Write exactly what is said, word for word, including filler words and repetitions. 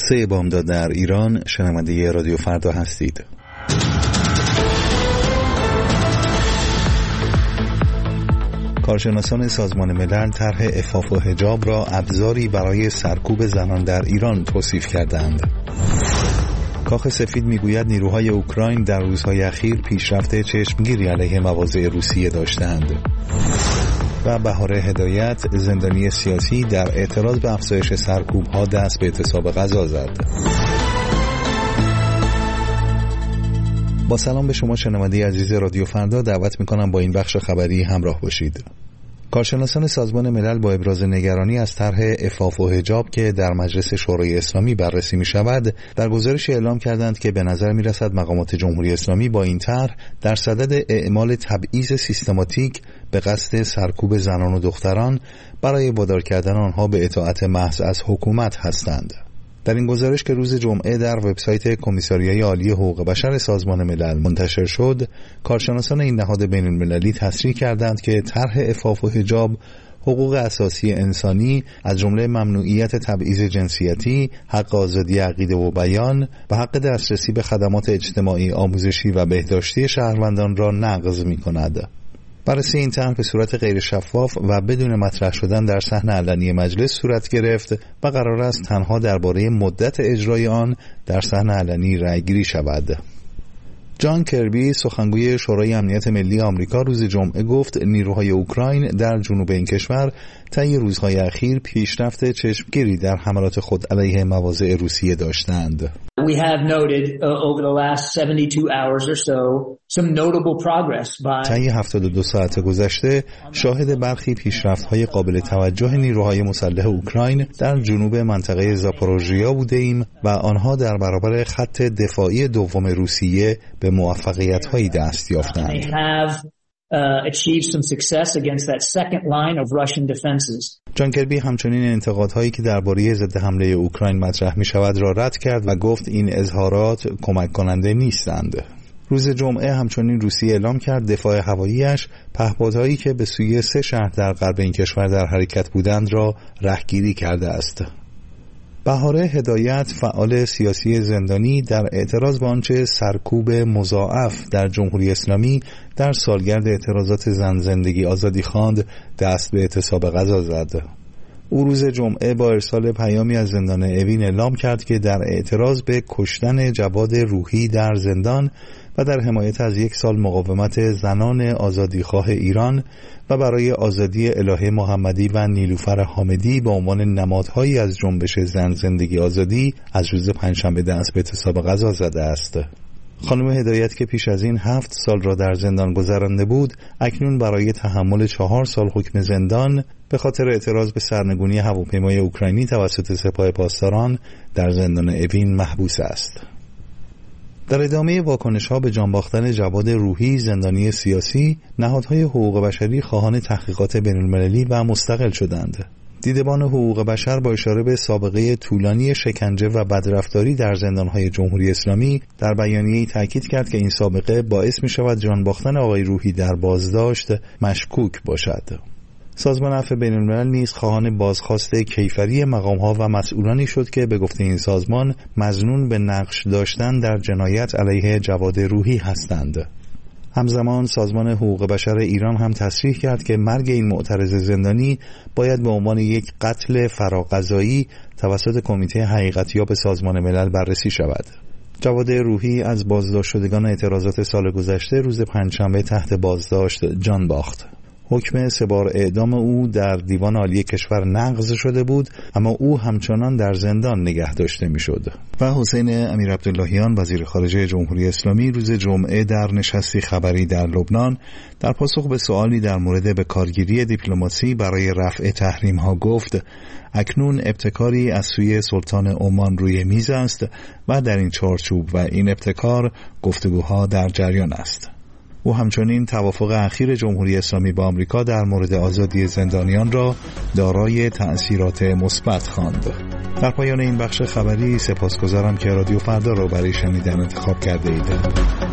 سه بامداد در ایران. شنونده رادیو فردا هستید. کارشناسان سازمان ملل طرح عفاف و حجاب را ابزاری برای سرکوب زنان در ایران توصیف کردند. کاخ سفید میگوید نیروهای اوکراین در روزهای اخیر پیشرفت چشمگیری علیه مواضع روسیه داشتند. و بهار هدایت، زندانی سیاسی، در اعتراض به افزایش سرکوب‌ها دست به اعتصاب غذا زد. با سلام به شما شنونده عزیز رادیو فردا، دعوت میکنم با این بخش خبری همراه باشید. کارشناسان سازمان ملل با ابراز نگرانی از طرح عفاف و حجاب که در مجلس شورای اسلامی بررسی می شود، در گزارشی اعلام کردند که به نظر می رسد مقامات جمهوری اسلامی با این طرح در صدد اعمال تبعیض سیستماتیک به قصد سرکوب زنان و دختران برای وادار کردن آنها به اطاعت محض از حکومت هستند. در این گزارش که روز جمعه در وبسایت کمیساریای عالی حقوق بشر سازمان ملل منتشر شد، کارشناسان این نهاد بین المللی تصریح کردند که طرح عفاف و حجاب حقوق اساسی انسانی از جمله ممنوعیت تبعیض جنسیتی، حق آزادی عقیده و بیان و حق دسترسی به خدمات اجتماعی، آموزشی و بهداشتی شهروندان را نقض می‌کند. بررسی این طرح به صورت غیر شفاف و بدون مطرح شدن در صحن علنی مجلس صورت گرفت و قرار است تنها درباره مدت اجرای آن در صحن علنی رأیگیری شود. جان کربی، سخنگوی شورای امنیت ملی آمریکا، روز جمعه گفت نیروهای اوکراین در جنوب این کشور طی روزهای اخیر پیشرفت چشمگیری در حملات خود علیه مواضع روسیه داشتند. We have noted uh, over the last seventy-two hours or so some notable progress by طی هفتاد و دو ساعت گذشته شاهد برخی پیشرفت‌های قابل توجه نیروهای مسلح اوکراین در جنوب منطقه زاپوروژیا بودیم و آنها در برابر خط دفاعی دوم روسیه به موفقیت‌هایی دست یافتند. Uh, achieved some success against that second line of Russian defenses. جان کربی همچنین انتقادهایی که درباره ضد حمله اوکراین مطرح می شود را رد کرد و گفت این اظهارات کمک کننده نیستند. روز جمعه همچنین روسیه اعلام کرد دفاع هواییش پهپادهایی که به سوی سه شهر در غرب این کشور در حرکت بودند را رهگیری کرده است. بهار هدایت، فعال سیاسی زندانی، در اعتراض به آنچه سرکوب مضاعف در جمهوری اسلامی در سالگرد اعتراضات زن زندگی آزادی خواند، دست به اعتصاب غذا زد. او روز جمعه با ارسال پیامی از زندان اوین اعلام کرد که در اعتراض به کشتن جواد روحی در زندان و در حمایت از یک سال مقاومت زنان آزادیخواه ایران و برای آزادی الهه محمدی و نیلوفر حامدی به عنوان نمادهایی از جنبش زن زندگی آزادی از روز پنجشنبه دست به اعتصاب غذا زده است. خانم هدایت که پیش از این هفت سال را در زندان گذرانده بود، اکنون برای تحمل چهار سال حکم زندان به خاطر اعتراض به سرنگونی هواپیمای اوکراینی توسط سپاه پاسداران در زندان اوین محبوس است. در ادامه واکنش‌ها به جان باختن جواد روحی، زندانی سیاسی، نهادهای حقوق بشری خواهان تحقیقات بین‌المللی و مستقل شدند. دیدبان حقوق بشر با اشاره به سابقه طولانی شکنجه و بدرفتاری در زندان‌های جمهوری اسلامی در بیانیه‌ای تاکید کرد که این سابقه باعث می‌شود جان باختن آقای روحی در بازداشت مشکوک باشد. سازمان عفو بین‌الملل نیز خواهان بازخواست کیفری مقام‌ها و مسئولانی شد که به گفته این سازمان مظنون به نقش داشتن در جنایت علیه جواد روحی هستند. همزمان سازمان حقوق بشر ایران هم تصریح کرد که مرگ این معترض زندانی باید به عنوان یک قتل فراقضایی توسط کمیته حقیقتیاب سازمان ملل بررسی شود. جواد روحی از بازداشت شدگان اعتراضات سال گذشته روز پنجشنبه تحت بازداشت جان باخت. حکم سه بار اعدام او در دیوان عالی کشور نقض شده بود، اما او همچنان در زندان نگه داشته میشد. و حسین امیرعبداللهیان، وزیر خارجه جمهوری اسلامی، روز جمعه در نشستی خبری در لبنان در پاسخ به سوالی در مورد به کارگیری دیپلماسی برای رفع تحریم ها گفت اکنون ابتکاری از سوی سلطان عمان روی میز است و در این چارچوب و این ابتکار گفتگوها در جریان است. او همچنین توافق اخیر جمهوری اسلامی با آمریکا در مورد آزادی زندانیان را دارای تأثیرات مثبت خواند. در پایان این بخش خبری سپاسگزارم که رادیو فردا را برای شنیدن انتخاب کرده اید.